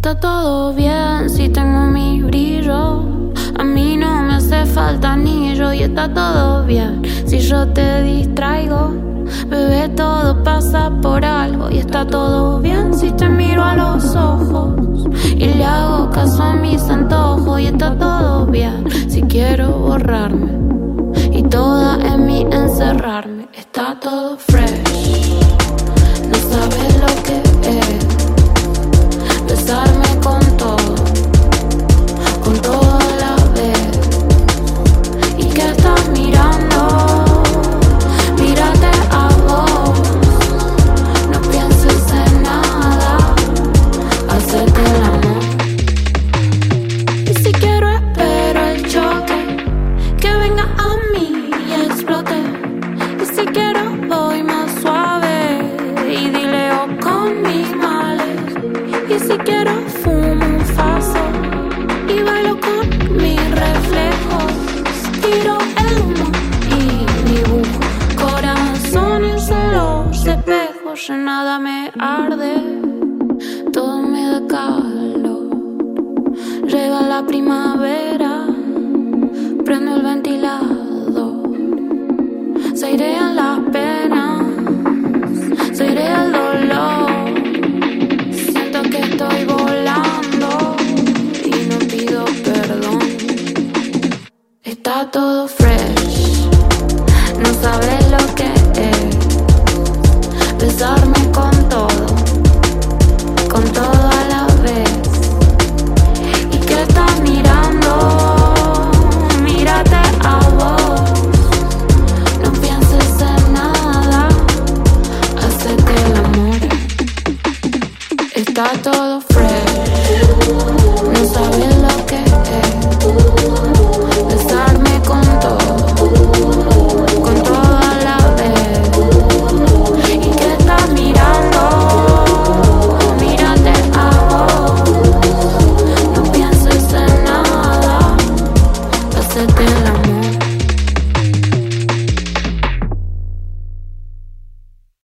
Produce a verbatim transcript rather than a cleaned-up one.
está todo bien si tengo mi brillo. A mí no me hace falta anillo y está todo bien si yo te distraigo. Bebé, todo pasa por algo y está todo bien si te miro a los ojos y le hago caso a mis antojos. Y está todo bien si quiero borrarme y toda en mí encerrarme. Está todo fresh, no sabes lo que es besarme con todo, con todo a la vez. ¿Y qué estás mirando? Mírate a vos, no pienses en nada, hacerte el amor. Y si quiero espero el choque, que venga a mí y explote. Y si quiero voy más suave y dileo con mis males. Y si quiero fumo un faso y bailo con mis reflejos. Tiro el humo y dibujo corazones en los espejos. Ya nada me arde, todo me da calor. Llega la primavera, prendo el ventilador. Se airean las penas, se airea el dolor. Siento que estoy volando y no pido perdón. Está todo fresh, no sabes lo que es besarme con todo, con todo a la vez. ¿Y qué estás mirando? Mírate a vos, no pienses en nada, hacete el amor. Está todo